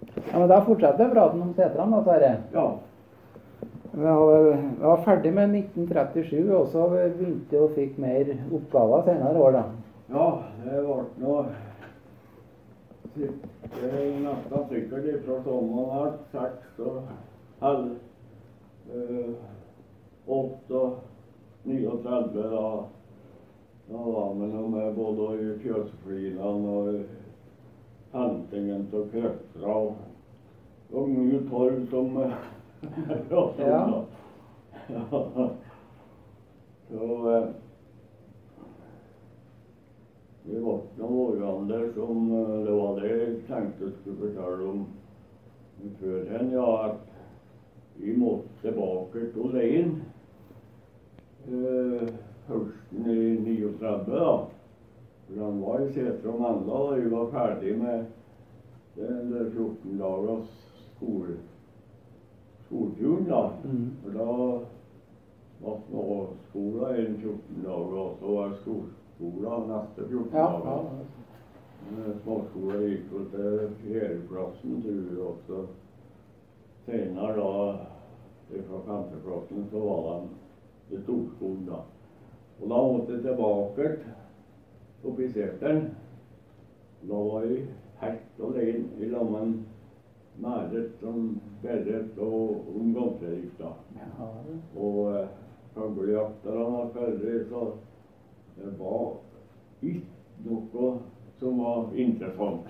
Ja, men da fortsetter praten om setrene, da, Sverre. Ja. Vi var ferdig med 1937, og så begynte og fikk mer oppgaver senere år, da. Ja, det ble noe nesten sikkert ifra sommeren her, 6 og halv, 8 og 39 da. Da var vi noe med både i fjøsflinene og i hentingen til krøttra og mye torv som pratet om da. Ja. Så vi var noen årganger som det var det jeg tenkte jeg skulle fortelle om før hen, ja, at vi måtte tilbake til Leien høsten i 39 da. For han var i Setre og Mandal, og vi var ferdig med den 14 dagers skoleturen da. For da var småskolen en 14 dager, og så var skolen neste 14 dager. Småskolen gikk jo til 4. klassen, tror jeg, og så senere da, fra 5. klassen, så var de til storskolen da. Og da måtte jeg tilbake opp i Seteren. Da var jeg helt alene i lammen Mæret som Berret og Gamfredrik da. Ja. Og fuglejakterne var ferdig, så det var ikke noe som var interessant.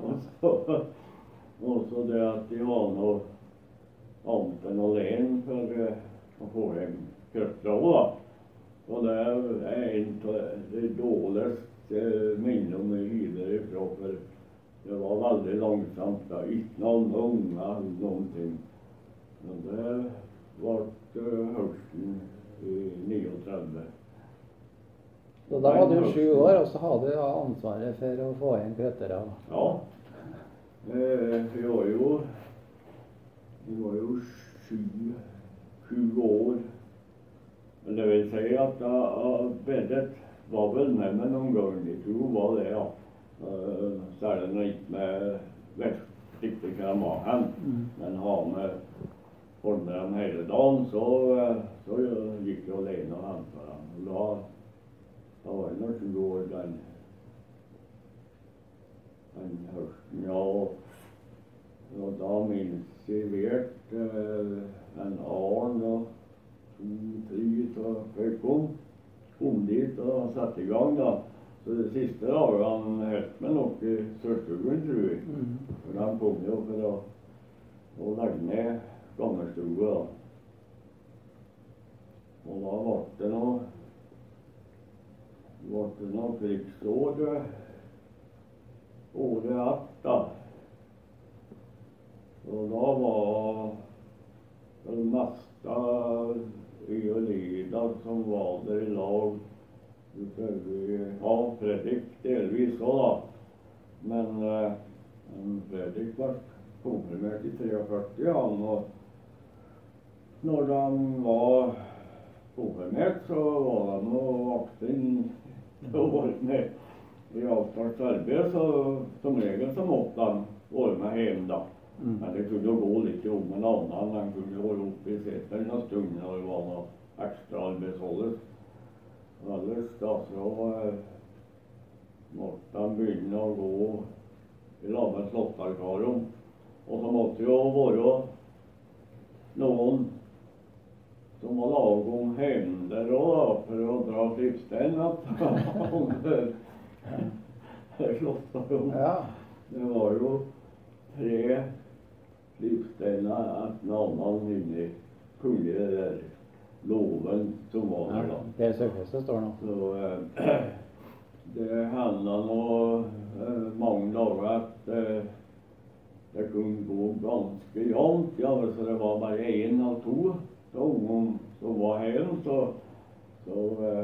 Og så det at de var noe annet enn alene for å få hjem krøttra også da. Og det er en av de dårligste minnene jeg hiver ifra, for det var veldig langsomt da, ikke noen unger eller noen ting. Men det ble høsten i 39. Så da var du 7 år, og så hadde du ansvaret for å få inn krøttere. Ja, vi var jo 7 år. Men det vil si at Berret var vel med meg noen ganger. Jeg tror var det, ja. Særlig når ikke med riktig kremahen, men har med ordnet dem hele dagen, så gikk jeg alene og hentet dem. Da var jeg nok 7 år den høsten, ja. Og da minst jeg vet en Arn og 2-3 så kom dit og satte i gang da. Så de siste dagene helt med nok i Sørstuggen, tror jeg. For de kom jo for å legge ned gammelstue da. Og da ble det noe krigsår året etter da. Og da var det meste i og Lida som var der i lag. Ja, Fredrik delvis også da. Men Fredrik var konfirmert i 43, han, og når de var konfirmert, så var de og vakten og var med i avtalt arbeid, så som regel så måtte de være med hjem da. Men det kunne jo gå litt om en annen, de kunne være oppe i Seteren en stund når det var noe ekstra arbeidsholdet. Ellers da så måtte de begynne å gå i lag med slottarkarom. Og så måtte jo være noen som var laget om hender også da, for å dra slipstein slottarkarom. Ja. Det var jo 3 slipsteiner etter annen inni kullet der loven som var der da. Per Søkveste står nå. Så det handlet nå mange dager at det kunne gå ganske jevnt. Ja, så det var bare 1 av 2 av ungene som var hjemme, så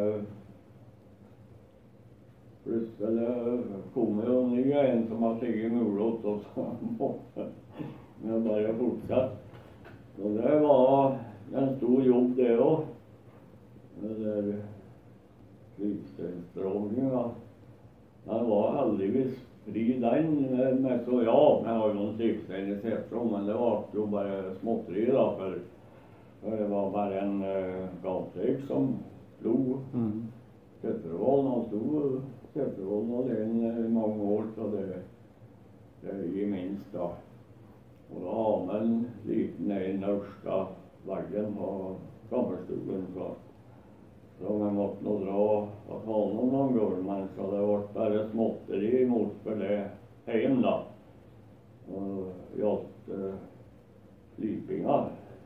plutselig kom jo ny en som har sikkert mulighet, og så måtte jeg bare fortsette. Så det var en stor jobb det også. Det der slipsteinstrålingen da. Den var heldigvis fri den, men så ja, jeg har jo noen trivsel i Setrom, men det var jo bare småtteri da, for det var bare en galtøyk som slo Settervollen, han slo Settervollen alene i mange år, så det gir minst da. Og da har man en liten en ørsta veggen på gammelstolen, så man måtte nå dra av talen noen ganger, men så det ble bare småtteri mot for det hjem da. Og gjaldt slipinga.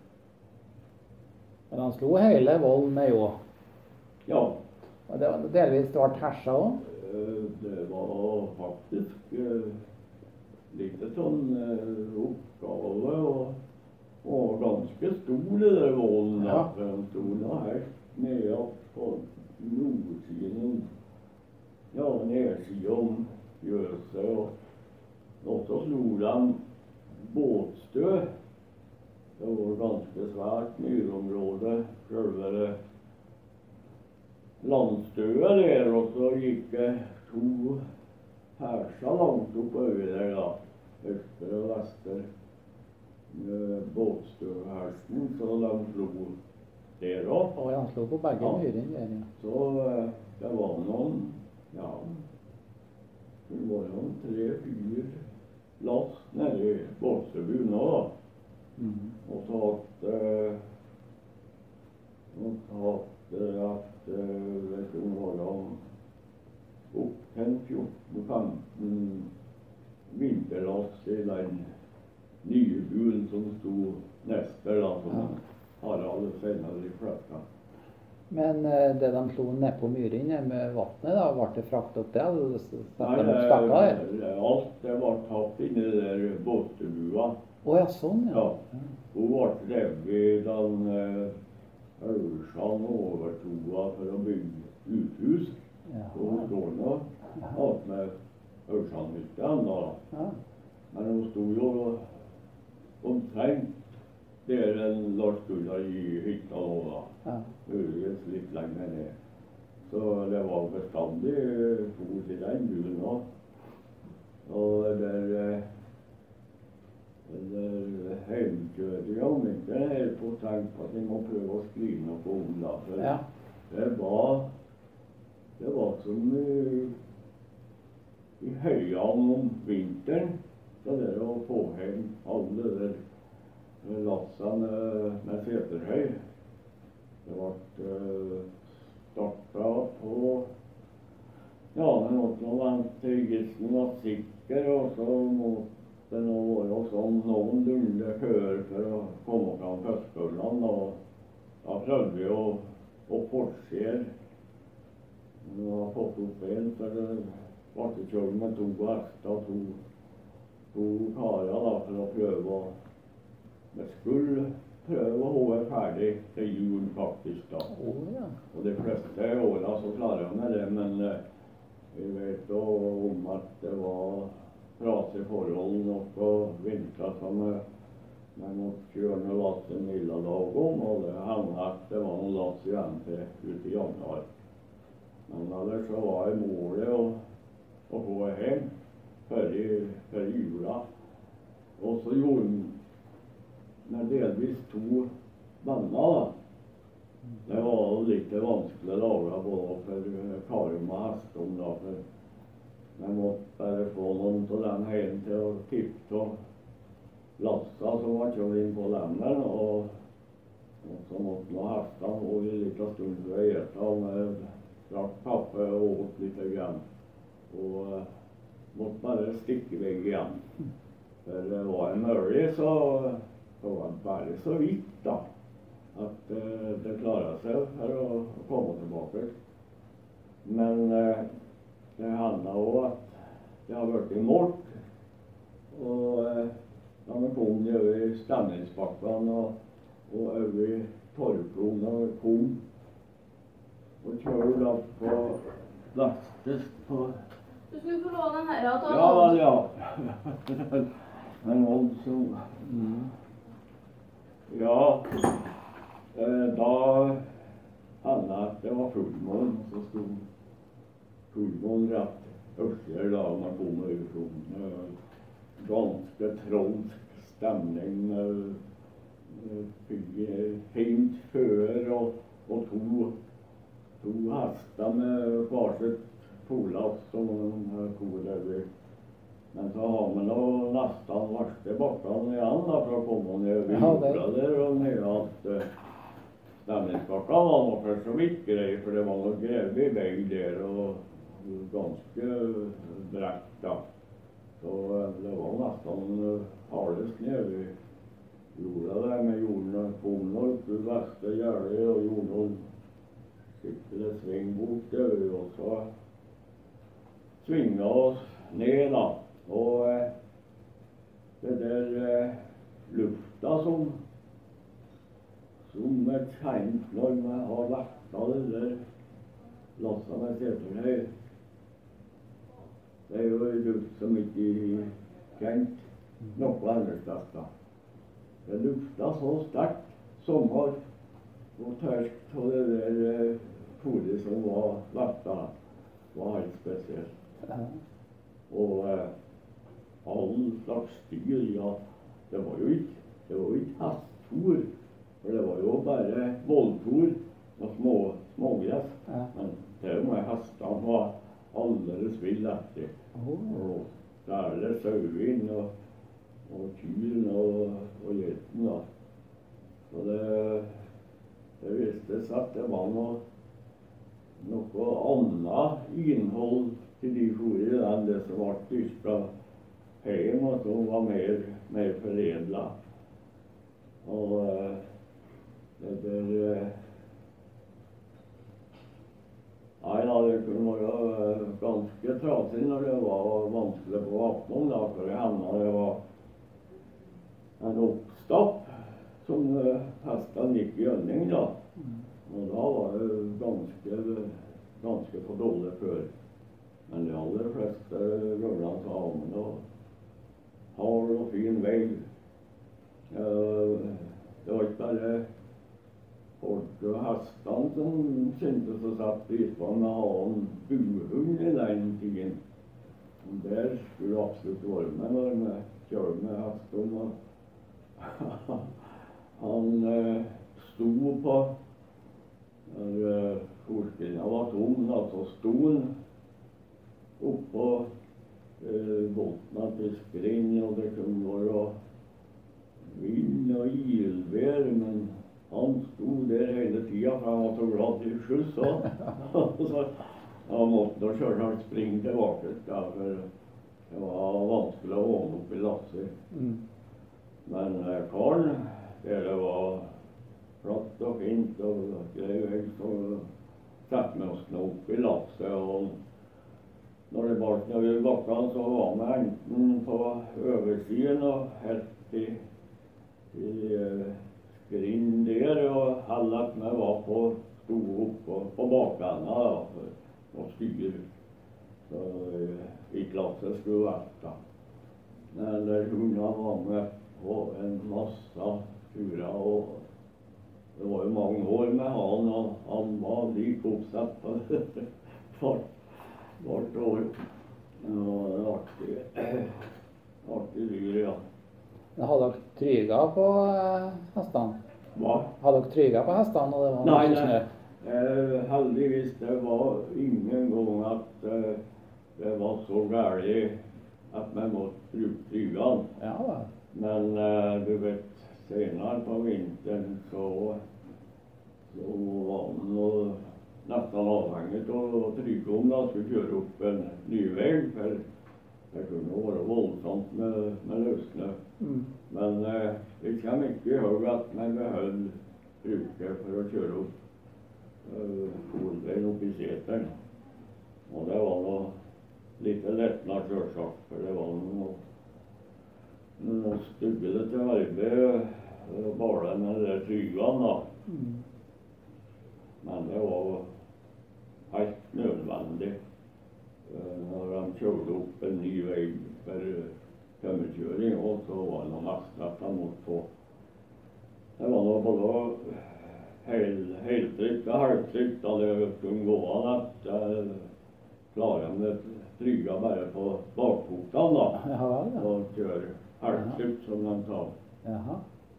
Men han slo hele volden med jo. Ja. Og det var delvis det var hersa også? Det var faktisk litt sånn oppgave og ganske stor det der volden da. For den stod da helt nede på nordsiden, ja, nedsiden om Jøse, og så slo de båtstø. Det var ganske svært myrområde, selve det landstøet der, og så gikk det to hersa langt oppover der da, øster og vester, båtstøhersen, så de slo der også. Og han slo på begge myrene der, ja. Så det var noen, ja, det var noen 3-4 last nede i Båtsebuen nå da. Og så at vet du, var det opp til 14-15 vinterlast i den nye buen som stod nester da, som Harald senere i fløtta. Men det de slo ned på myrene med vattnet da, ble det frakt opp det? Nei, alt det var tatt inn i det der båtebua. Åja, sånn ja. Ja, hun ble drevet da Ørsan overtoga for å bygge uthus. Og hun står nå alt med Ørsanhytta enda da. Men hun stod jo omtrent der en Lars Gunnar i hytta nå da. Muligens litt lenger ned. Så det var bestandig fot i den buen nå. Og heimkjøring om vinteren er på tenk på at vi må prøve å skrive noe på om da. For det var som i høyene om vinteren, så det å få hjem alle der lassene med seterhøy. Det ble startet på, ja, det måtte nå vente til gissen var sikker, og så måtte det nå være sånn noenlunde før for å komme fram førstfølgene, og da prøvde vi å forsere. Vi har fått opp en, så det ble kjørt med 2 hester, 2 karer da, for å prøve å, vi skulle prøve å være ferdig til jul faktisk da. Og de fleste årene så klarer jeg med det, men vi vet jo om at det var trasige forhold nok på vinteren som vi måtte kjøre noe lass en lille dag om, og det hendte at det var noen lass igjen til ut i januar. Men ellers så var det målet å få hjem før jula. Og så gjorde vi delvis 2 venner da. Det var litt vanskelig dager både for Karum og Hestom da, for jeg måtte bare få noen til den hjem til å tippe og lasta som var kjørt inn på lemmen, og så måtte nå hestene og en liten stund før jeg gjettet med drakk kaffe og åt litt igjen. Og måtte bare stikke vei igjen. For det var en mølje, så det var bare så vidt da, at det klaret seg for å komme tilbake. Men det handlet også at det har vært i mort, og da vi kom over i Stemningsbakkene og over i Torvkron og kom og kjørte da på vestest på... Du skulle få låne den her, ta den. Ja. Men også... Ja, da handlet det var fullmån, så stod fullmån rett Østgjerd da man kommer fra ganske trolsk stemning fint før og to hester med hver sitt polast som kor over. Men så har vi nå nesten verste bakkene igjen da, for å komme ned i jorda der og ned at stemningsbakka var nok først så vidt grei, for det var noe grevet i vei der og ganske brekt da. Så det var nesten hardest nede i jorda der med jorden kom noe til veste gjerde og gjorde noen skikkelig sving bort der og så svinget oss ned da. Og det der lufta som er kjent når vi har vært av det der lasset med seterhøy. Det er jo en luft som ikke er kjent noe annet sted da. Det lufta så sterkt sommer og tørst og det der fôret som var vært da var helt spesielt. Og all slags styr, ja, det var jo ikke hestfôr, for det var jo bare vollfôr og smågress, men det med hestene var alldeles vill etter. Og særlig sauin og kyren og gjeten da. Så det viste seg at det var noe annet innhold til de fôrer enn det som ble dyrket hjem, og som var mer foredlet. Og det der nei da, det kunne være ganske trasig når det var vanskelig på vakten da, for det hendte det var en oppstapp som hestene gikk i ønning da. Og da var det ganske for dårlig før. Men de aller fleste gamle sa om det hard og fin vei. Det var ikke bare folk og hestene som syntes å sette pris på med å ha en buhund i den tiden. Og der skulle absolutt være med når vi kjørte med hesten. Han sto på når forskinnet var tom, altså stolen oppå båten til skrin, og det kunne være vind og ilvær, men han sto der hele tiden, for han var så glad til skyss også. Så han måtte da selvsagt springe tilbake, for det var vanskelig å ordne opp i lasset. Men karen, det var flatt og fint og grei vei, så sette vi oss nå opp i lasset, og når det bar seg over bakken, så var vi enten på oversiden og helt i skrin der, og heller vi var sto opp på bakenda da, for å styre. Så ikke lasset skulle vært da. Eller hundene var med på en masse turer, og det var jo mange år med han, og han var like oppsett på det hvert år. Og det er artig dyr, ja. Hadde dere tryga på hestene? Hva? Hadde dere tryga på hestene når det var mye snø? Nei, heldigvis det var ingen gang at det var så gærlig at vi måtte bruke trygene. Ja da. Men du vet, senere på vinteren så var man nesten avhengig av trygge om da skulle kjøre opp en ny vei, for det kunne være voldsomt med løsne. Men vi kommer ikke i høy at vi beholdt bruket for å kjøre opp hovedveien opp i seteren. Og det var noe litt lettende selvsagt, for det var noe styggelig til arbeid bare med de trygene da. Men det var helt nødvendig når de kjørte opp en ny vei for tømmerkjøring, og så var det noe mest at de måtte få. Det var noe både heltrykt og halvtrykt, da det kunne gå an at klarer de det trygga bare på bakfotene da. Ja vel, ja. Og kjøre helgslutt, som de sa. Jaha.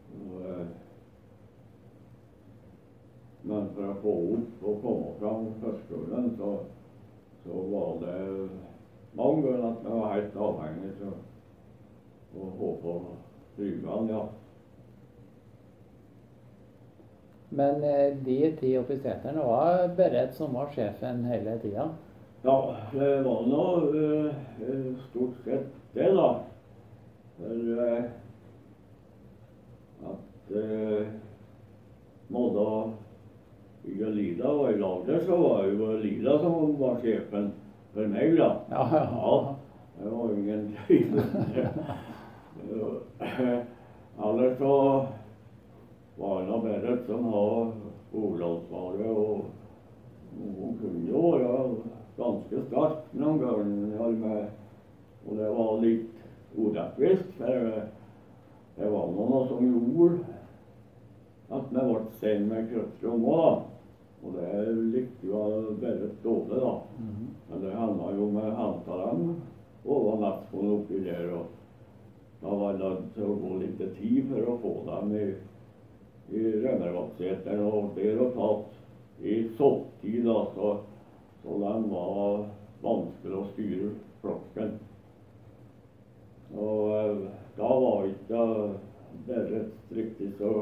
Men for å få opp og komme fram første gangen, så var det mange ganger at jeg var helt avhengig av å få på tryggene, ja. Men de 10 offiserene var beredt som var sjefen hele tida? Ja, det var nå stort sett det, da. For at både jeg og Lida var i lag der, så var jo Lida som var sjefen for meg, da. Ja. Det var ingen tvil. Eller så var det Berit som har hovedansvaret, og hun kunne jo være ganske sterk noen ganger, og det var litt urettvist, for det var noe som gjorde at vi ble sendt med krøttrom også, og det likte jo Berit dårlig, da. Men det handlet jo om å hente dem, og var nesten oppi der, og da var det til å gå litt tid for å få dem i Rønnervattseteren, og det var tatt i sopptid, da, så den var vanskelig å styre flokken. Og da var ikke Berit riktig så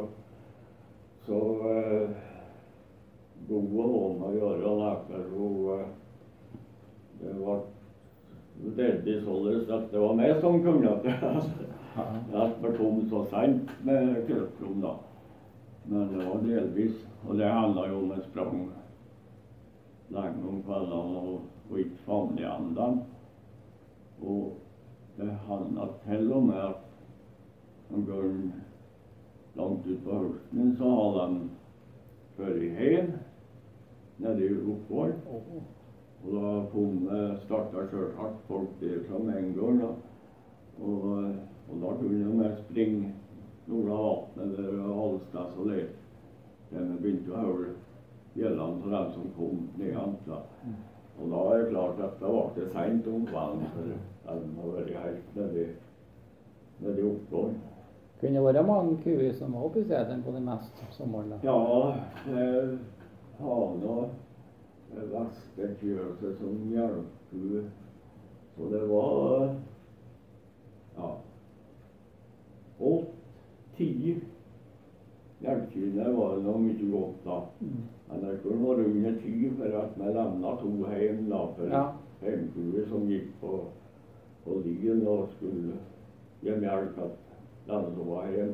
god å låne å gjøre, derfor det var veldig således at det var meg som kunne det. Jeg var tom så sent med krøttrom, da. Men det var delvis, og det handlet jo om jeg sprang lenge om kveldene og ikke fant igjen dem. Og det handlet til og med at en gang langt ut på høsten så hadde de ført hjem nede i Oppvoll. Og da startet selvsagt folk der som en gang, da. Og da kunne de springe noen av vattnet der og Alstas og let. De begynte å høre gjellene for dem som kom nedhent, da. Og da er det klart at det var det sent om kvelden, for de har vært helt nede i Oppvoll. Kunne det være mange kuer som var oppe i seteren på det meste sommerene? Ja, det har nå det verste kjøret som hjelpkue. Så det var, ja, 8-10 hjelpkuene var det noe mye godt da. Men det kunne være under 10 for at vi lemnet 2 hjem da, for hjemkuer som gikk på lien og skulle gi melk at den som var hjem.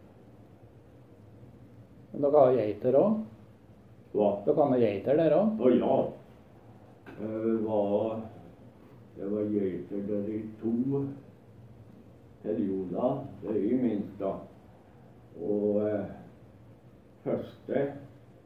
Men dere har geiter også? Hva? Dere har med geiter der også? Å ja. Det var geiter der i 2 perioder, det er i minst da. Og første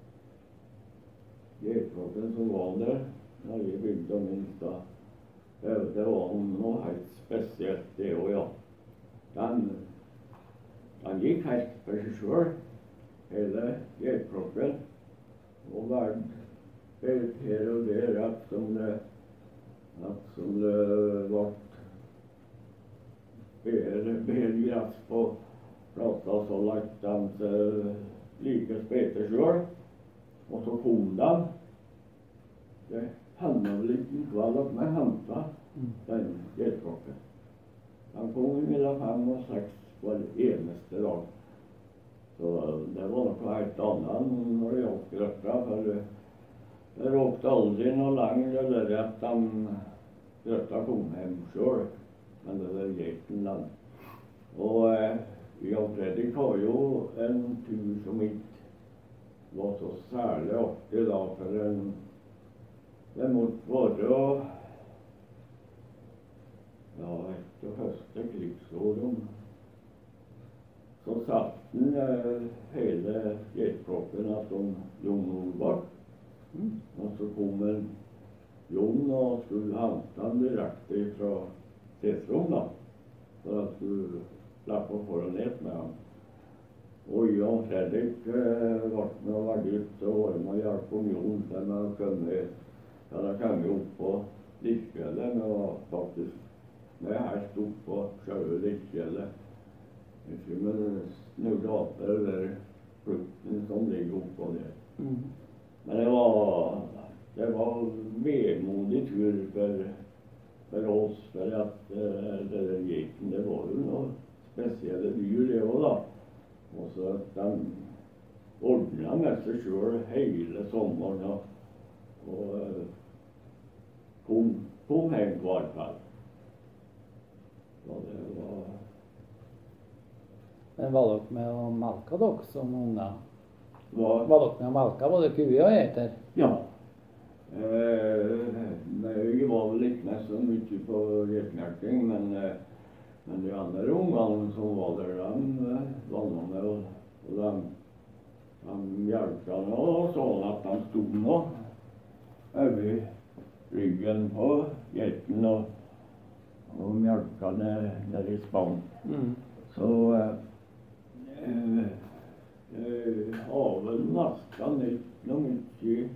geitflokken som var der, da vi begynte å minst da, det var noe helt spesielt det også, ja. Den gikk helt for seg selv, hele geitflokken, og vært her og der rett som det ble bedre gress på plasser, så lagt de seg like spete selv, og så kom de. Det hendte vel ikke en kveld at vi hentet den geitflokken. De kom mellom 5 og 6 hver eneste dag. Så det var noe helt annet når det gjaldt grøtta, for det råkte aldri noe lenger det der at grøtta kom hjem selv, men det var geiten den. Og Jan Fredrik har jo en tur som ikke var så særlig artig da, for det måtte være etter første krigsåret. Så satt den hele geitflokken som Jon Olvart. Og så kom Jon og skulle hente den direkte fra Tetrom, da, for at skulle slippe å få den ned med han. Og Jan Fredrik ble med å være ut og være med å hjelpe om Jon til å komme opp Likkfjellet, men var faktisk med helt opp på sjøve Likkfjellet. Ikke med snudde opp over flukten som ligger oppå der. Men det var vemodig tur for oss, for at det gikk, det var jo noe spesielle dyr det også da. Og så at de ordnet med seg selv hele sommeren og kom hjem hver kveld. Så det var... Men var dere med å melke dere som unger? Var Var dere med å melke både kuer og geiter? Ja. Jeg var vel ikke med så mye på geitmelking, men de andre ungene som var der, de var med, og de hjelpte nå, sånn at de stod nå over ryggen på geiten og mjølka ned i spann. Så har vel nesten ikke noe mye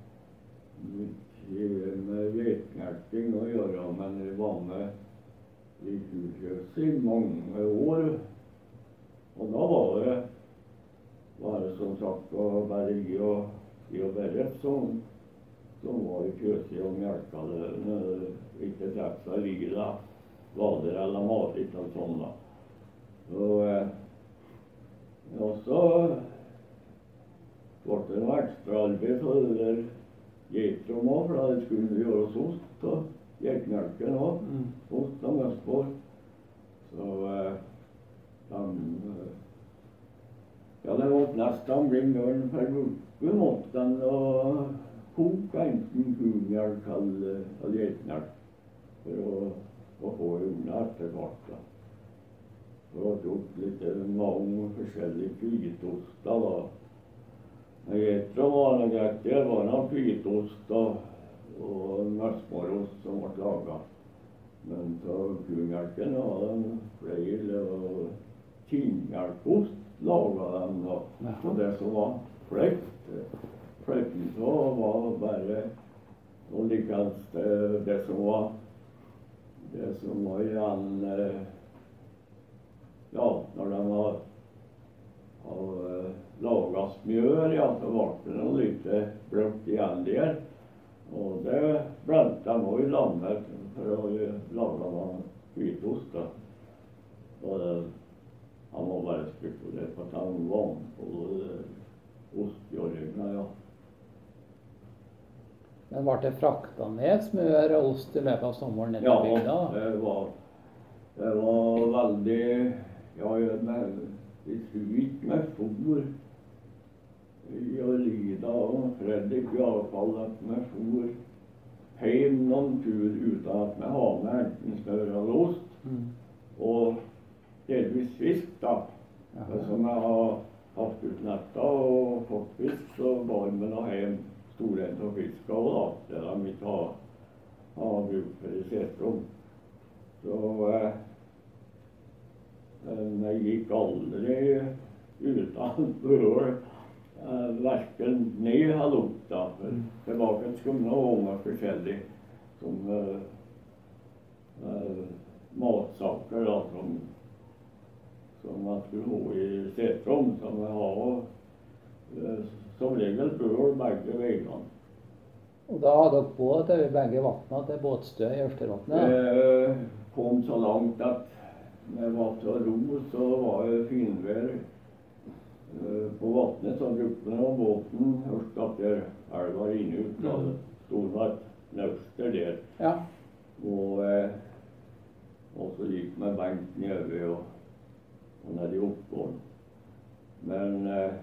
med geitmelking å gjøre, men jeg var med i kurset i mange år. Og da var det som sagt bare i og Berit som var i kurset og melka det. Ikke treffe seg lila vader eller marit og sånn da. Og så ble det noe ekstra arbeid for det der geitrom også, for det skulle gjøres ost og geitmelken også, ost og møsbår. Så det var nesten bli møren per uke måtte de koke enten kumelk eller geitmelk for å få unna etter hvert da. Det var gjort litt mange forskjellige hvitoster da. Geitrom var noe greit, det var noe hvitost og møsmårost som ble laget. Men så kumelken var det flere og tinnmelkost laget dem da. Og det som var flekken så var bare og likens det som var igjen ja, når de har laget smør, ja, så ble det noe litt bløtt igjen der. Og det blendte de også i lammet for å lage noen hvitost da. Og han må bare spekulere på at han vann på ostgjøringa, ja. Men ble det frakta ned smør og ost i løpet av sommeren ned til bygda? Ja, det var veldig, ja, vi skulle ikke med fôr. Jeg lidet og Fredrik i alle fall at med fôr hjem noen tur uten at vi har med enten smør eller ost. Og delvis fisk da. Som jeg har hatt ut netta og fått fisk, så var vi nå hjem storent og fisk av da. Det de ikke har brukt for i setrom. Så jeg gikk aldri uten brød, hverken ned eller opp da. Det var ikke skumle unger forskjellig som matsaker da, som man skulle ha i setrom, som jeg har som regel brød begge veggene. Og da hadde dere båt over begge vattene til båtstø i Østervatnet? Det kom så langt at når jeg var til å ro, så var det finvær på vattnet, så brukte jeg båten først at der elva inne ut, da det stod et nøster der. Ja. Og så gikk med benk nede og nede i oppgården. Men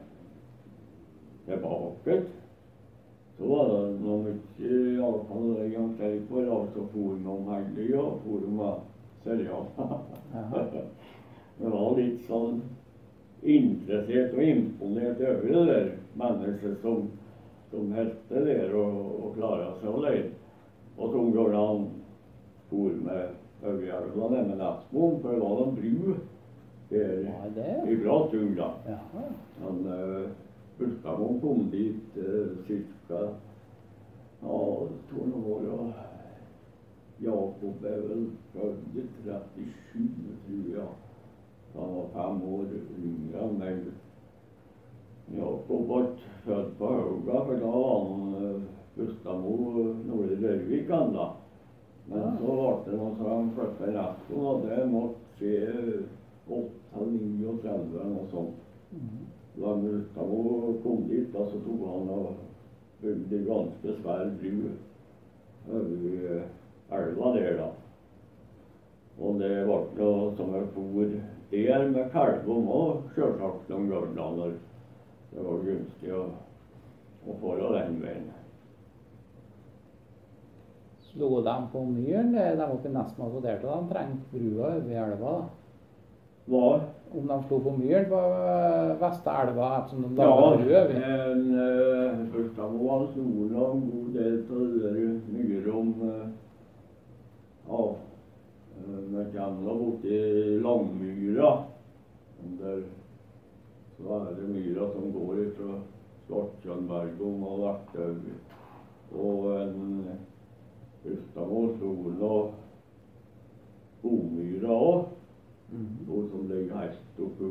tilbake, så var det noe mye, i alle fall en gang til på, altså forum om Heglig og forum av Serial. Det var litt sånn interessert og imponert over det der mennesket som helte der og klaret seg alene. Og så går han for med Øyhjelvene med Nesmoen, for det var en bru der i bra tur da. Han Hulskamon kom dit cirka 2 år og Jakob er vel født i 37, tror jeg. Han var 5 år yngre enn meg. Jakob ble født på Hauga, for da var han Gustamo Nordre Rørvik enda. Men så ble det noe så han flyttet i Nesten, og det måtte skje 8-39 eller noe sånt. Da Gustamo kom dit, da så tok han og bygde ganske svær bru over elva der da. Og det ble noe som jeg for der med kalvom og selvsagt noen gørdaler. Det var gunstig å få den veien. Slo de på myren, de oppe i Nesten også der til de trengte brua over elva da? Hva? Om de slo på myren på Vestelva, ettersom de laget brua over? Gustavo han slo en god del til det der myrom. Vi kommer borti Langmyra. Der så det myra som går fra Svartkjønbergom og Vertøy. Og en Gustavo slo og Bomyra også. Noe som ligger helt oppe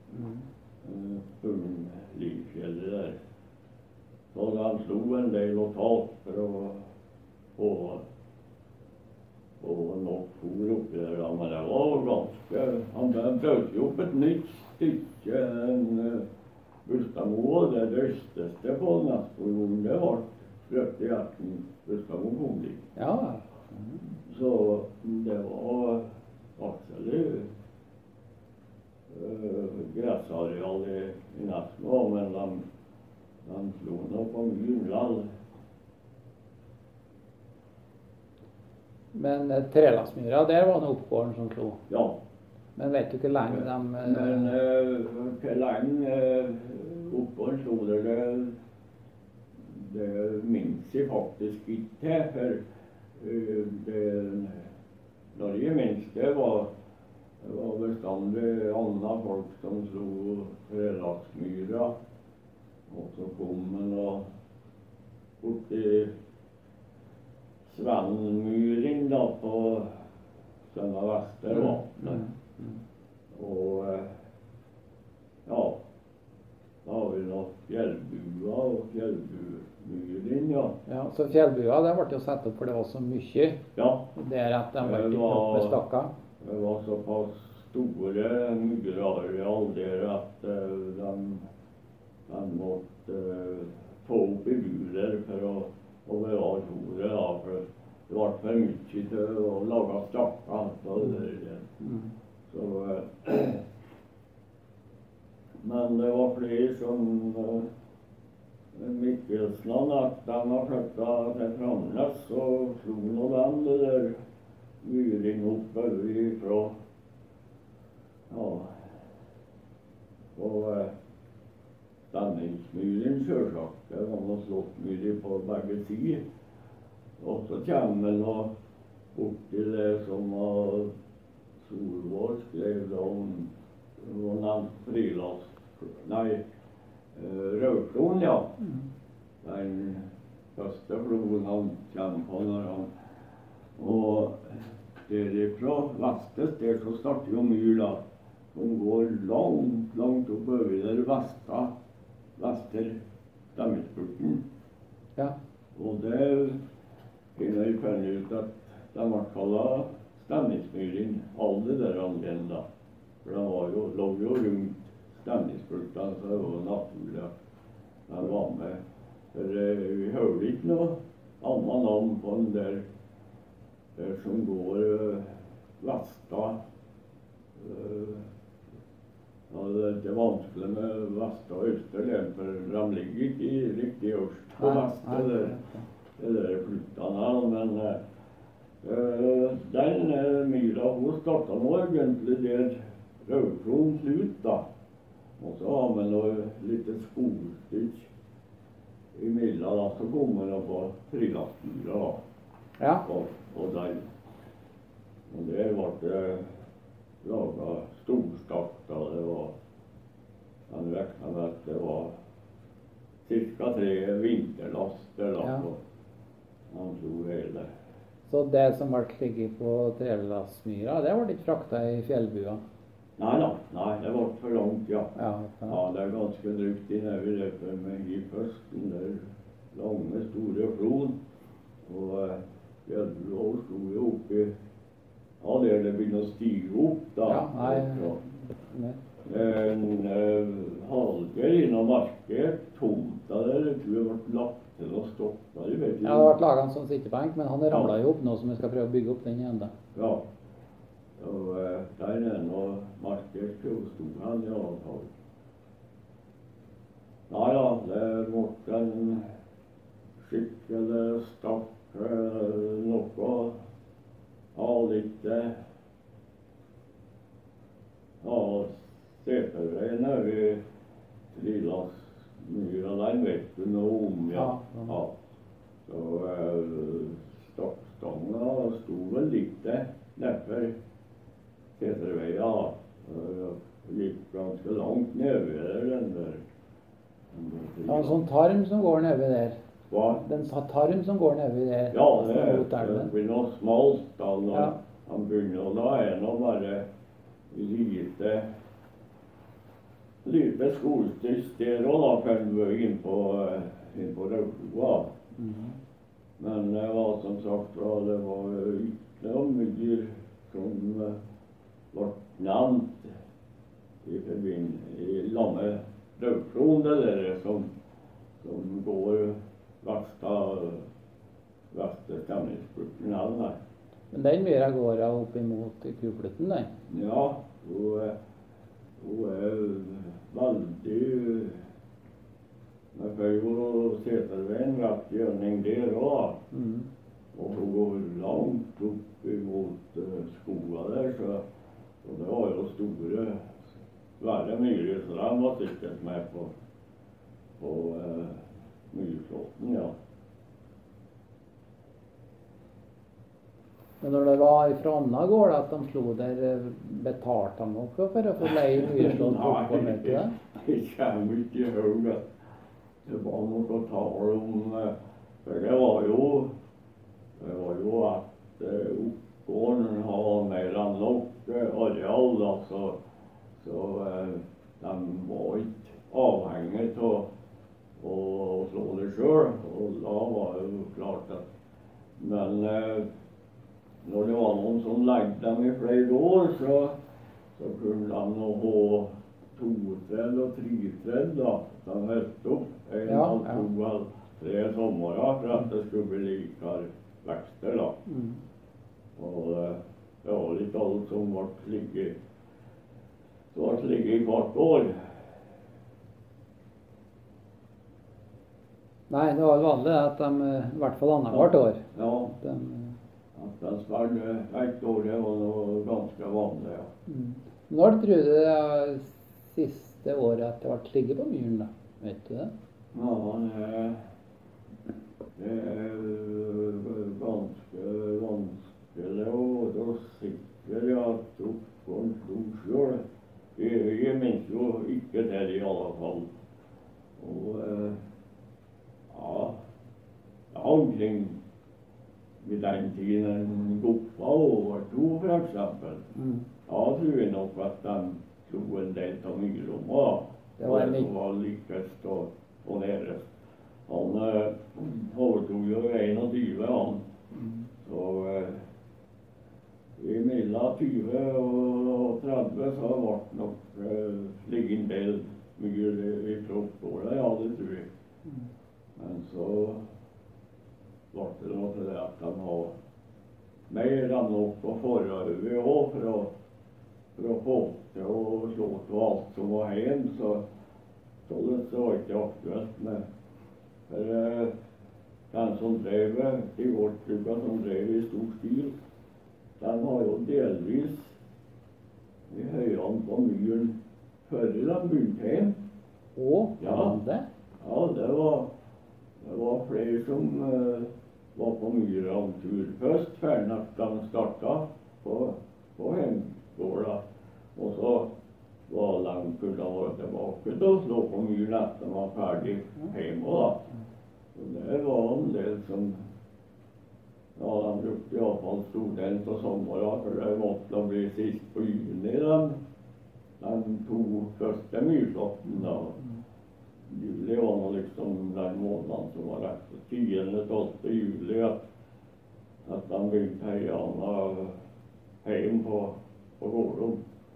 Likfjellet der. Så han slo en del og tatt for å få nok fôr oppi der. Men det var ganske... Han brøt jo opp et nytt stykke. Gustavo, det østeste på Nestborgården, det var frøkt i hjerten Gustavo kom dit. Ja. Så det var actually gressareal i Nesten også, men de slo nå på myren vel. Men Trelandsmyra, der var det oppgården som slo. Ja. Men vet du hvor lenge de... Men hvor lenge oppgården slo det minns jeg faktisk ikke, for når jeg minns det var bestandig andre folk som slo Trelandsmyra. Og så kom man borti Svennmyring da på Sønna Vestervatnet. Og ja, da har vi nå Fjellbua og Fjellbumyring, ja. Ja, så Fjellbua, det ble jo satt opp for det var så mye. Ja. Der at de ble ikke opp med stakka. Det var såpass store myrareal der at de måtte få opp i buler for å bevare fôret da, for det ble for mye til å lage stakka på det der. Så, men det var flere som Mikkelsland at de har flyttet til Framnes og slo nå dem det der myring opp fra ja, og Stemningsmyren selvsagt. Det var noe slåttmyrer på begge sider. Og så kommer man bort til det som Solvår skrev om Rødfloen, ja. Den første floen han kommer på når han og derifra vestes der så starter jo myra som går langt, langt oppover der vester Stemningsbukten. Ja. Og det finner jeg funnet ut at de ble kallet Stemningsmyring, alle der andre da. For det lå jo rundt Stemningsbukten, så det var naturlig at de var med. For vi hørte ikke noe annet navn på den der som går Vesta. Ja, det er ikke vanskelig med Vesta og Østerlen, for de ligger ikke riktig øst på Vesta, det der fluttene her. Men den myra, hun startet nå egentlig der Rødfloen slut da. Og så har vi noe lite skogstykk i Milla da, så kommer vi på Trelandsmyra da. Ja. Og der. Og der ble det laget storstarta. Det var, han reknet med at det var ca. 3 vinterlaster da. Ja. Han slo hele. Så det som ble ligget på Trelastmyra, det ble ikke frakta i fjellbua? Nei, det ble for langt, ja. Ja, Ja, det er ganske drygt i nede i løpet med i førsten. Det er lange, store flod. Og fjellbua sto jo oppi, ja, der det begynner å stige opp, da. Ja, nei. En halvdel innom markedet, tomta der, jeg tror det ble lagt til å stoppe. Jeg vet ikke. Ja, det ble laget en sånn sittebenk, men han ramla jo opp nå, så vi skal prøve å bygge opp den igjen da. Ja. Og der er nå markedet sto han i alle fall. Nei da, det måtte en skikkelig start noe. Ha litt seterveien er vi Trelastmyra der, vet du noe om, ja. Ja. Så stokkstanga sto vel litt nedfor seterveia. Gikk ganske langt nedover der, den der. Ja, en sånn tarm som går nede der. Hva? Den tarm som går nede der. Ja, det blir noe smalt da, når han begynner, og da er det nå bare lite skolestyrs der også, da, før vi var inn på Raufoa. Men det var som sagt, det var ikke noe mye som ble nevnt i lamme Raufloen, det der som går veste stemningspulten av den her. Men den myra går av opp imot Kupletten, den? Ja, hun er veldig med Føyvor og Seterveien rett gjørning der også. Og hun går langt opp imot skoga der, så det var jo svære myrer, så de var sikkert med på myrslåtten, ja. Men når det var fra Anna gård at de slo der, betalte de noe for å få leie myrslått oppå med til det? Nei, det kommer ikke i hodet. Det var noe å tale om, for det var jo at oppgården har mer enn nok areal, da, så de var ikke avhengig av å slå det selv, og da var det jo klart at, men når det var noen som legde dem i flere år, så kunne de nå ha 2-tredd og 3-tredd, da. De hølt opp 1, 2 eller 3 sommerer for at det skulle bli likere vekster, da. Og det var litt alt som ble ligget i hvert år. Nei, det var vanlig at de, i hvert fall annethvert år. Ja. At de svelger ett år, det var noe ganske vanlig, ja. Når tror du det er siste året at det ble ligget på myren, da? Vet du det? Ja, det er ganske vanskelig å sikre at oppgården sto selv. Jeg minns jo ikke til i alle fall. Og omkring i den tiden Goppa overtog, for eksempel. Da tror jeg nok at de slo en del av myrlomma. Det var likest og nederst. Han overtog jo 21, han. Så i mellom 20 og 30 så ble det nok ligget en del myr i Kroppgårda, ja, det tror jeg. Men så ble det noe til det at de har mer enn nok på forøyet også for å få til å slå til alt som var hjemme, så det var ikke aktuelt med. For den som drev i gårdsklubbet, som drev i stor stil, den har jo delvis i høyene på myren før de begynte hjem. Ja, det? Ja, det var flere som var på myrantur først, før de startet på hjemgårda. Og så var de kunne ha vært tilbake til å slå på myren etter de var ferdig hjemme da. Så det var en del som Ja, de brukte i hvert fall stordelen av sommeren, for det måtte bli sist på juni, de 2 første myrslåtten da. Juli var nå liksom den måneden som var rett. 10.–12. juli at de begynte heiene hjem på gården.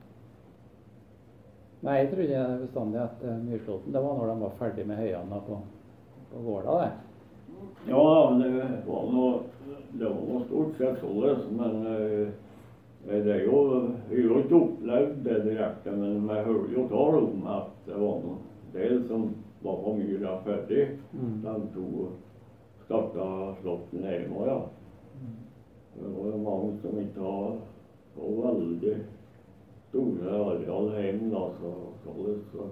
Nei, jeg trodde bestandig at myrslåtten, det var når de var ferdig med høyene på gårda, det. Ja, det var noe stort sett således, men det er jo, vi har jo ikke opplevd det direkte, men vi hører jo tale om at det var noen del som var på myra ferdig. De 2 startet slåtten hjemme, ja. Det var jo mange som ikke har så veldig store areal hjemme, da, så.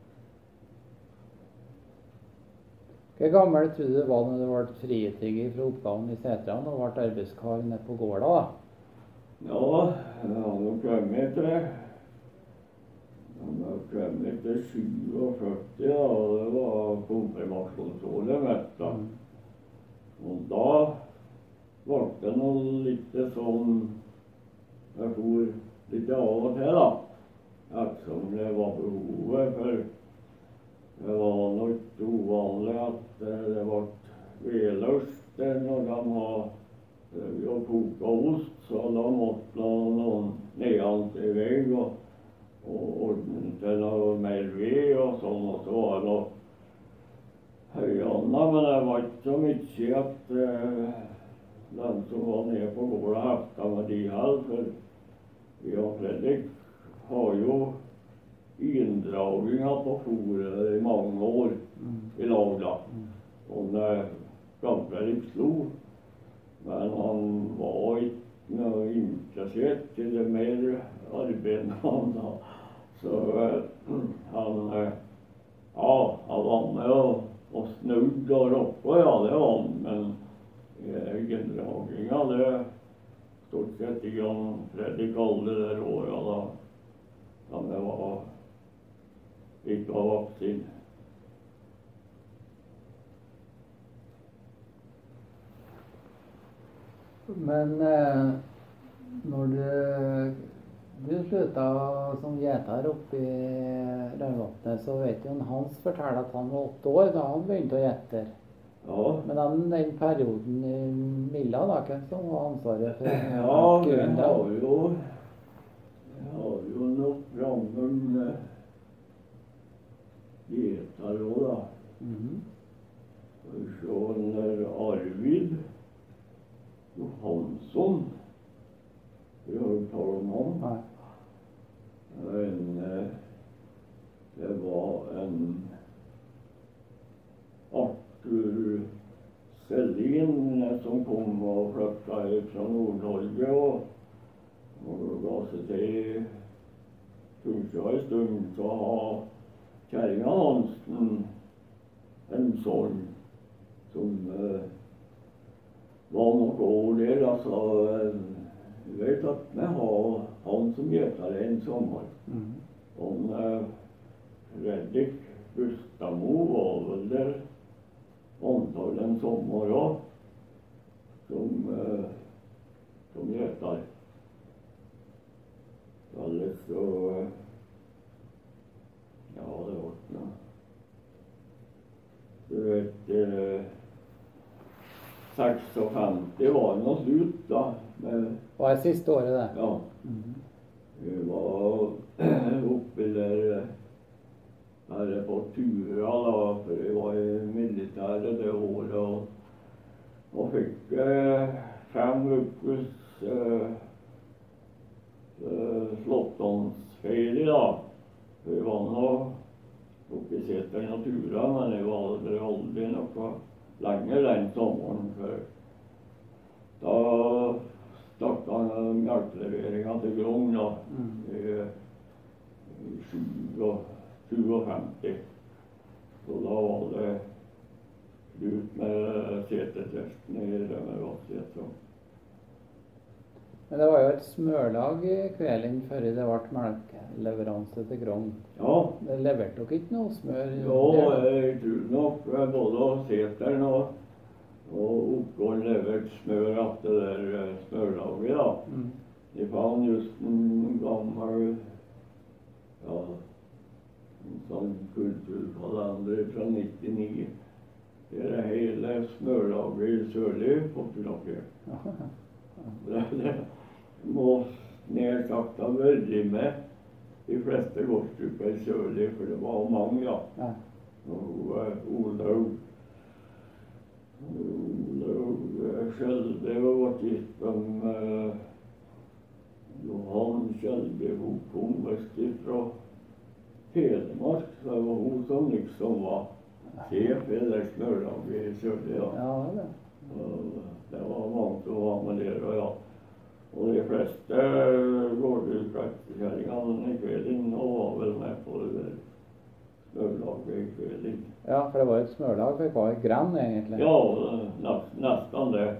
Hvor gammel tror du det var når du ble fritigget fra oppgaven i Setran og ble arbeidskar nede på gårda, da? Ja, jeg har jo kommet til det. Jeg har kommet til 47, da, og det var konfirmasjonsåret mitt, da. Og da ble det noe litt sånn, jeg for litt av og til, da. Ettersom det var behovet, for det var nok uvanlig at det ble vedløst når de har koket ost, så da måtte noen nedanst i vei og ordne til noe mer ved og sånn, og så var det noe høyene, men det var ikke så mye at den som var nede på gårda heftet med de her, for vi og Fredrik har jo inndraginga på fôret i mange år i lag da. Og Fredrik slo, men han var ikke noe interessert i det mer arbeidet han da. Så han var med og snudde og roppa, ja det var han, men inndraginga det stort sett ikke han Fredrik alle der åra da det var ikke var vaksin. Men når du sluttet som gjeter oppe i Rauvatnet, så vet jo Hans forteller at han var 8 år da han begynte å gjette. Ja. Men den perioden i Milla da, hvem som var ansvaret for ja, kuen da? Jeg har jo nok framme gjeter også da. Så Arvid Johansson, vi har jo talt om han. Det var en Arthur Selin som kom og flyttet fra Nord-Norge og ga seg til Tunnsjø en stund, så har kjæringa Hansen en sånn som var nok over der, altså. Jeg vet at vi har han som gjeter en sommer. Fredrik Bustamo var vel der antall en sommer også, som gjeter. Ellers så, ja det var noe. Du vet, 56 var noe slutt da. Det var siste året det? Ja. Vi var oppe der på Tura da, for vi var i militæret det året, og fikk 5 ukers slåttonsferie da. Vi var nå oppe i Seteren og Tura, men det var aldri noe lenger den sommeren før. Da startet melkeleveringen til Grong da, i 57. Så da var det ut med setetesten i Rømmervassjet. Men det var jo et smørlag i kvelden før det ble melkeleveranse til Grong. Ja. Det leverte nok ikke noe smør? Jo, jeg tror nok både Seteren Og oppgården leverte smør at det der smørlaget, da. De fant just en gammel, ja, en sånn kulturkalender fra 99. Det er hele smørlaget i Sørli fotografert. Det må nær sagt ha vært med de fleste gårdstykker i Sørli, for det var mange, ja. Og Olaug Skjelde var gitt om Johan Skjelde, hun kom vest fra Telemark, så det var hun som liksom var sjef i det smørlaget i Sørli, ja. Det var mange som var med der, ja. Og de fleste gårdbrukskjerringene i kvelden var vel med på det der smørlaget i kvelden. Ja, for det var et smørlag for hver grann, egentlig. Ja, nesten det.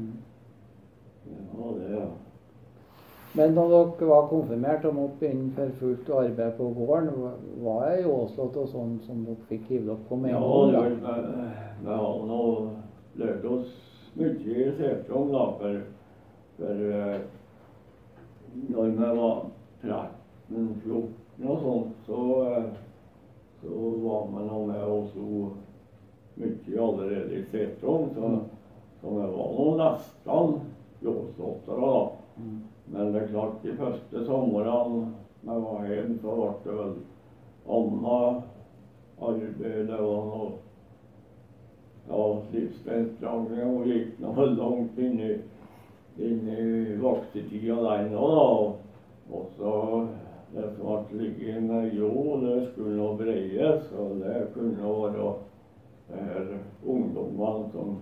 Ja, det, ja. Men når dere var konfirmert og måtte begynne for fullt arbeid på gården, var det jo åslått og sånn som dere fikk hive dere på med en gang? Ja, vi har nå lært oss mye i Setron, da, for når vi var 13-14 og sånt, så var vi nå med oss mye allerede i Setron, så vi var nå nesten jordslåttere, da. Men det er klart, de første sommerene vi var hjemme, så ble det vel annet arbeid. Det var noe, ja, livsmestdragning, og gikk noe langt inn i vaktetida der nå, da. Og så det som ble ligget med jord, det skulle nå breies, og det kunne være det her ungdommene som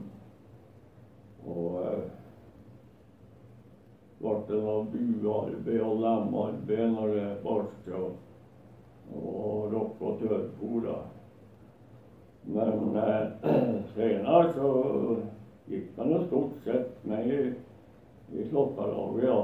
ble det noe buarbeid og lemmarbeid når det barste og rokk og tørrfôr, da. Men senere så gikk man jo stort sett med i slåtterlaget, ja.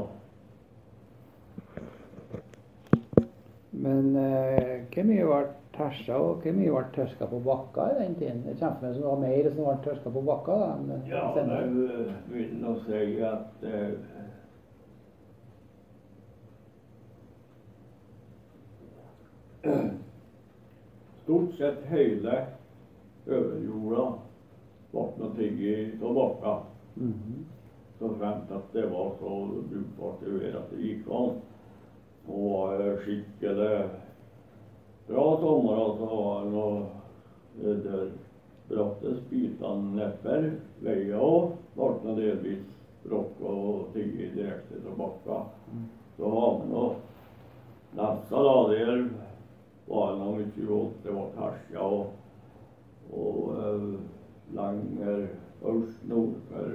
Men hvor mye ble tersa, og hvor mye ble tørska på bakka i den tiden? Det kommer med som det var mer som ble tørska på bakka da, enn ja, senere. jeg vil nå si at stort sett hele øverjorda ble noe tigget av bakka. Så fremt at det var så brukbart i været at det gikk an. Og skikkelig bra sommer, altså, var noe der bratte spitene nepper, veia også, ble noe delvis brokk og tigget direkte til bakka. Så var det noe nesta da, der var det noe mye godt, det var hersja og lenger øst nord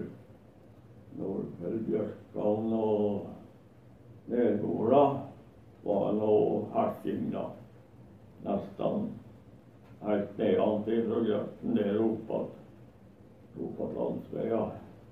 for Bjørkan og Nedgårda var det noe hersing da, nesten helt nedan til fra Bjørkan der oppe landsveia.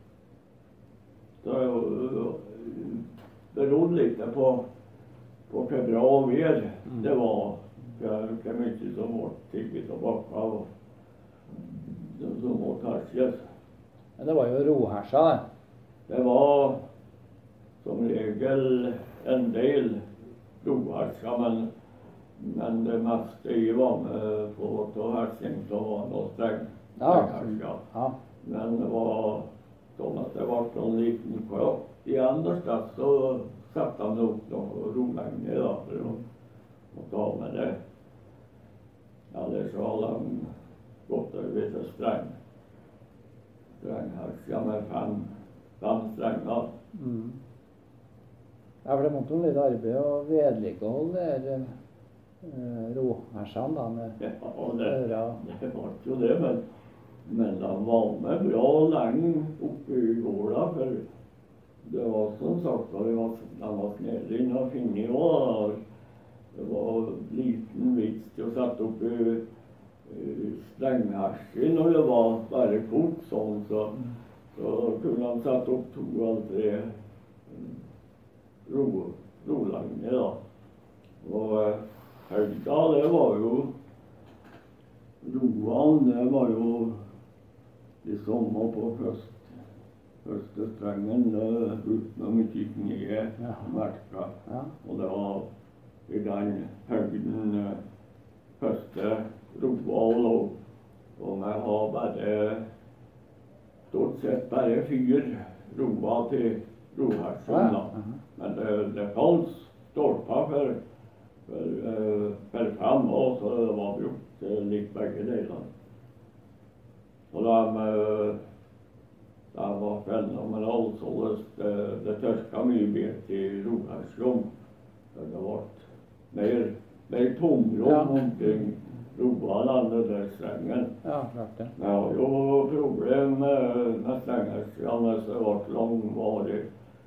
Så det berodde litt på hvor bra vær det var. Hvor mye som ble tigget og bakka og som må terskes. Men det var jo rohersa, det. Det var som regel en del rohersa, men det meste jeg var med på å ta hersing, så var det noe strengherska. Ja. Men det var sånn at det var en liten klapp i andre sted, så satte han opp noe rolenger da, for å ta med det. Ja, det så hadde han gått over til strengherska med fem strenger. Ja, for det måtte jo litt arbeid og vedlikehold der rohersene da, med Ja, det var jo det, men de var med bra lenge oppe i gårda, for det var som sagt da de var snedig inn og finne også. Det var liten vits til å sette opp strenghersker når det var bare kort sånn, så kunne de sette opp 2 eller 3 rolenger da. Og høyda, det var jo roene, det var jo de sommer på høstestrengen, brukte vi mye ned merka. Ja. Og det var i den høgden første roval, og vi har stort sett bare 4 roer til rohersen, da. Men det fanns stolper for 5 år, så det var brukt litt begge delene. Og de var fenomenalt, så det tørka mye bedre i rohersrom. Det ble mer tomrom omkring roene enn det strengen. Ja, klart det. Jeg har jo problem med strengerskrene hvis det ble langvarig.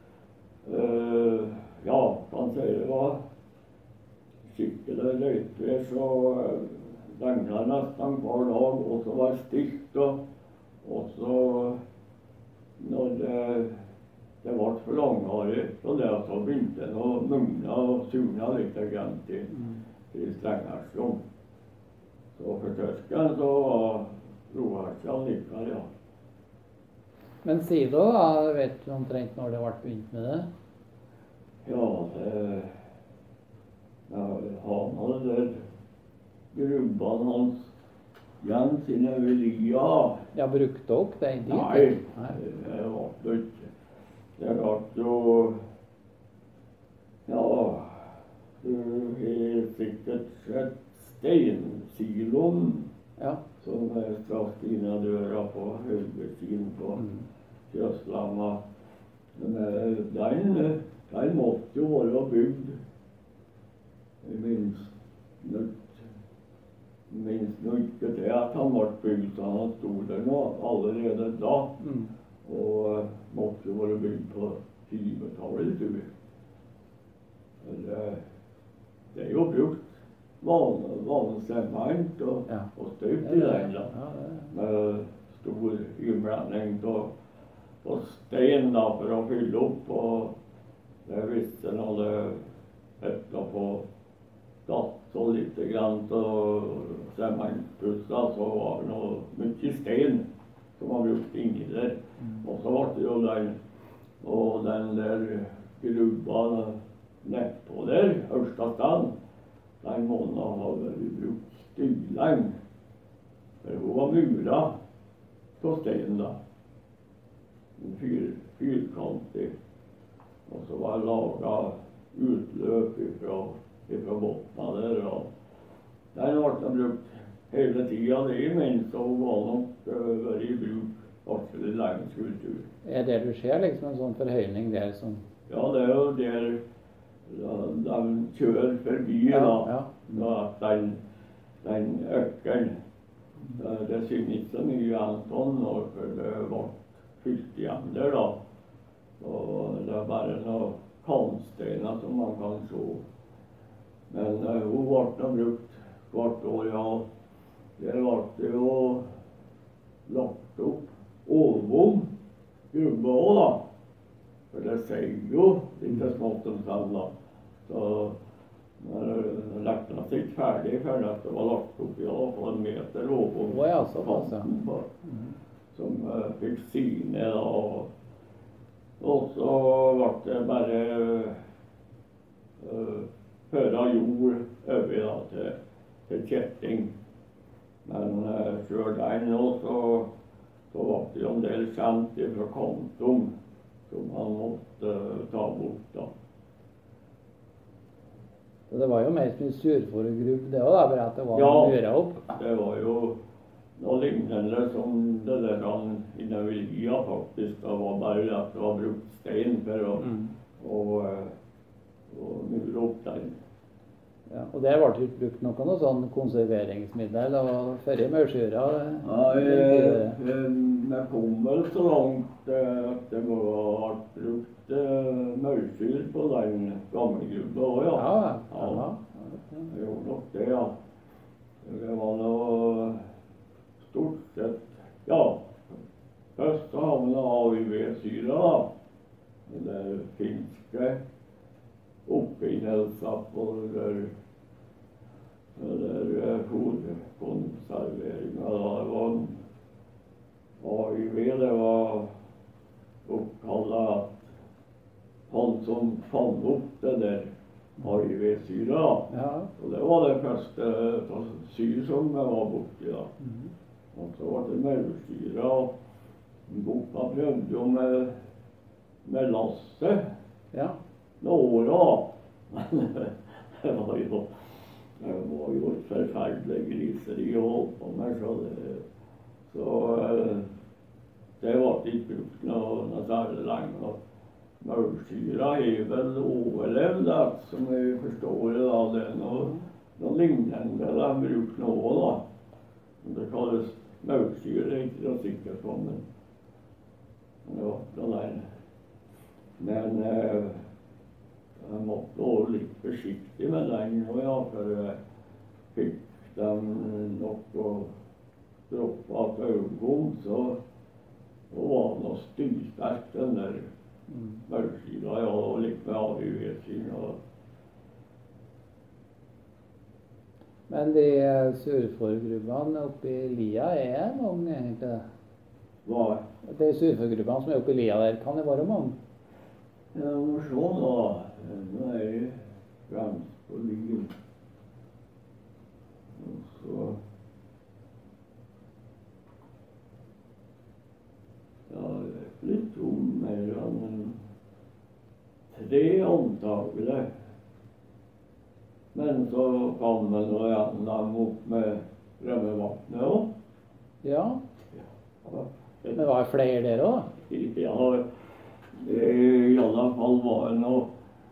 Ja, kan si det var skikkelig løytvær, så regnet nesten hver dag, og så var det stilt, og så når det ble for langvarig, så begynte det å mugne og surne litt grann til strengerskrene. Så for tørsken så var rohersen likevel, ja. Men sier du da, vet du omtrent når det ble begynt med det? Ja, han hadde der grubbene hans Jens i Nevelia. Ja, brukte dere det dit? Nei, det var det ikke. Det ble jo, ja, du har sikkert sett steinsiloen, som straks inne døra på høyresiden på Kjøstlanda. Men den måtte jo være bygd minst ikke til at han ble bygd, så han stod der nå allerede da. Og måtte jo være bygd på 20-tallet, tror jeg. Det er jo brukt vanlig sement og støpt i den, da. Med stor innblanding av stein da, for å fylle opp. Og det visste han hadde høtta på datt og litt grann og sementpussa, så var det noe mye stein som var brukt inni der. Og så ble det jo den der grubba nedpå der, Ørstadstand, den måneden har vært brukt styleng. For hun var mura på stein da. En fyrkantig. Og så var det laget utløp fra båtene der. Og den ble brukt hele tiden det, mens hun var nok vært i bruk varselig lenge skulptur. Er det du ser liksom en sånn forhøyning der som... Ja, det er jo der de kjører forbi da den økken. Det synes ikke så mye Anton når det ble fylt igjen der da. Og det er bare noen kantsteiner som man kan se. Men hun ble brukt hvert år, ja. Der ble det jo lagt opp Ålvom grubbe også da. For det sier jo litt smått om seg da. Så når lekten sitt ferdig før det var lagt opp i alle fall 1 meter Ålvom som fikk sine da. Og så ble det bare føra jord over da, til kjetting. Men selv den også, så ble det jo en del kjent fra kantum som han måtte ta bort da. Så det var jo mer som en surforegrubb det også da, bare at det var mura opp? Ja, det var jo noe lignende som det der i Nevelia faktisk. Det var bare at det var brukt stein for å mure opp den. Ja, og det ble ikke brukt noe sånn konserveringsmiddel og før i maursyra? Nei, det kom vel så langt at det ble brukt maursyr på den gamle grubben også, ja. Ja, det gjorde nok det, ja. Det var noe stort sett, ja. Først så har vi noe AIV-syra da. Det finske oppfinnelser på det der fôrkonserveringen. Det var ved, det var oppkallet at han som fant opp det der HIV-syra, Ja. og det var det første syr som jeg var borti da. Og så var det maursyra, og boka prøvde jo med lasset Ja. noen år da. Men det var jo et forferdelig griseri å holde på med, så det var ikke brukt noe særlig lenge. Maursyra har vel overlevd, som jeg forstår det da. Det er noe lignende de bruker nå da. Det kalles maursyre, jeg er ikke så sikker på, men det var det der. Men jeg måtte også litt forsiktig med den nå, ja, for jeg fikk den nok å droppe at øyebom, så var det noe styrsterkt den der maursyra, ja, og litt med HIV-syra. Men de surforgrubbene oppe i lia er mange egentlig. Hva? De surforgrubbene som er oppe i lia der, kan det være mange? Ja, må se da. Nå er jeg fremst på lien. Og så... Ja, jeg vet litt om mer enn 3 antagelig. Men så kan man nå gjerne dem opp med rømmevattnet også. Ja. Ja. Men var det flere der også? Ja, i alle fall var det noe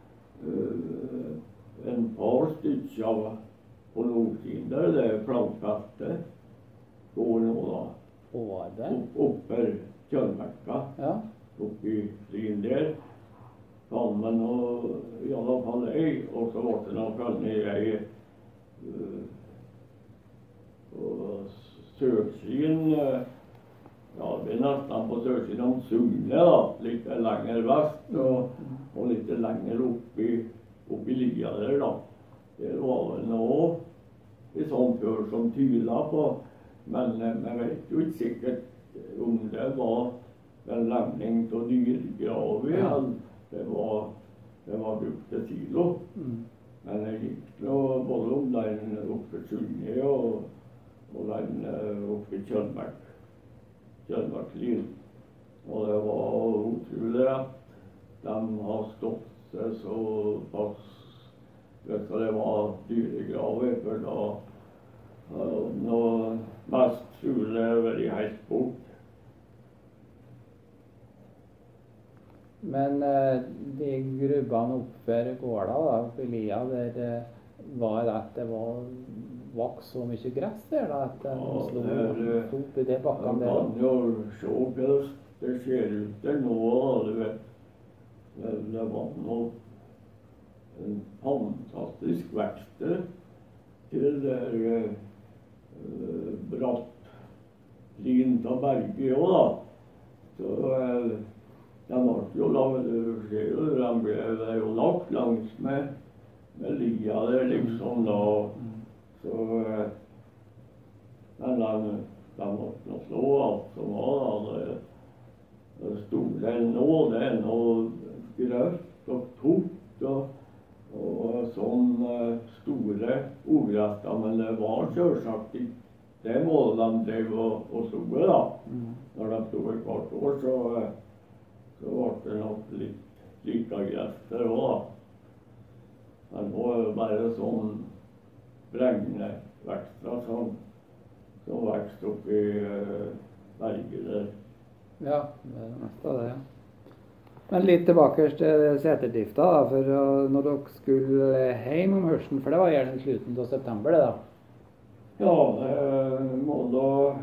en par stykker på nordsiden der, det plantfeltet går nå da. Hvor var det? Opper Kjølbekka, Ja. oppi lien der. Fann man noe, i alle fall ei, og så ble det noe funnet ei på sørsiden. Ja, det er nesten på sørsiden om Sunne da, litt lenger vest og litt lenger oppi lia der da. Det var vel noe i sånn før som tyla på, men jeg vet jo ikke sikkert om det var en lemning til dyregrav i, det var brukt til kilo. Men jeg gikk nå både om den oppe Sunne og den oppe i Kjølbekklien. Og det var utrolig at de har stått seg så pass, vet du, det var dyregraver, for da noe mest trolig vært helt bort. Men de grubbene oppe gårda da, oppe i lia, der var det at det vokste så mye gress der da, at de slo opp i det bakkene der. Man kan jo se hvordan det ser ut der nå, du vet. Det var noe en fantastisk verksted til der bratt lin av berget også da. Så de ble jo laget, du ser jo, de ble jo lagt langs med lia der liksom da. Så men de måtte nå slå alt som var da. Det store nå, det er noe grøft og tort og sånn store ogrester, men det var selvsagt ikke. Det må de drev og soge da. Når de stod et kvart år, så ble det nok litt like gress der også da. Men nå er det bare sånn brengende vekster som vekst opp i berget der. Ja, det er mest av det, ja. Men litt tilbake til seterdrifta da, for når dere skulle hjem om høsten, for det var gjerne slutten av september det da. Ja, det må da